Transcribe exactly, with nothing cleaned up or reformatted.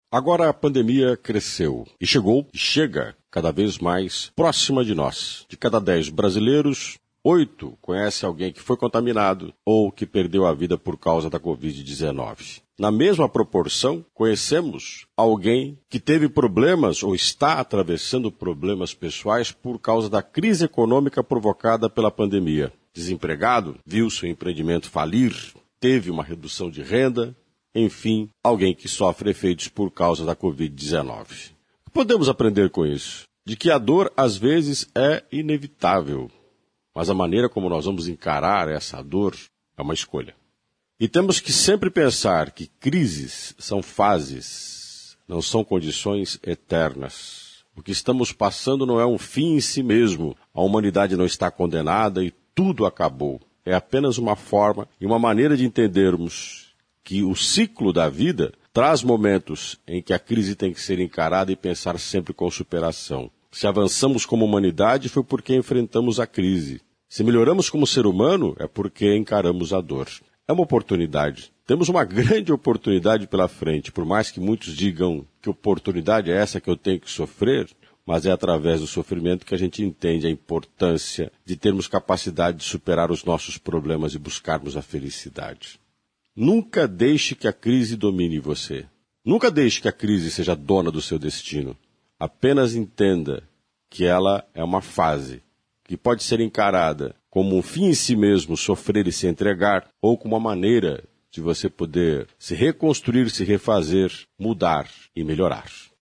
Agora a pandemia cresceu e chegou e chega cada vez mais próxima de nós. De cada dez brasileiros, oito conhecem alguém que foi contaminado ou que perdeu a vida por causa da covid dezenove. Na mesma proporção, conhecemos alguém que teve problemas ou está atravessando problemas pessoais por causa da crise econômica provocada pela pandemia. Desempregado, viu seu empreendimento falir, teve uma redução de renda, enfim, alguém que sofre efeitos por causa da covid dezenove. Podemos aprender com isso, de que a dor às vezes é inevitável, mas a maneira como nós vamos encarar essa dor é uma escolha. E temos que sempre pensar que crises são fases, não são condições eternas. O que estamos passando não é um fim em si mesmo, a humanidade não está condenada e tudo acabou. É apenas uma forma e uma maneira de entendermos que o ciclo da vida traz momentos em que a crise tem que ser encarada e pensar sempre com superação. Se avançamos como humanidade foi porque enfrentamos a crise. Se melhoramos como ser humano é porque encaramos a dor. É uma oportunidade. Temos uma grande oportunidade pela frente, por mais que muitos digam que oportunidade é essa que eu tenho que sofrer, mas é através do sofrimento que a gente entende a importância de termos capacidade de superar os nossos problemas e buscarmos a felicidade. Nunca deixe que a crise domine você. Nunca deixe que a crise seja dona do seu destino. Apenas entenda que ela é uma fase, que pode ser encarada como um fim em si mesmo, sofrer e se entregar, ou como uma maneira de você poder se reconstruir, se refazer, mudar e melhorar.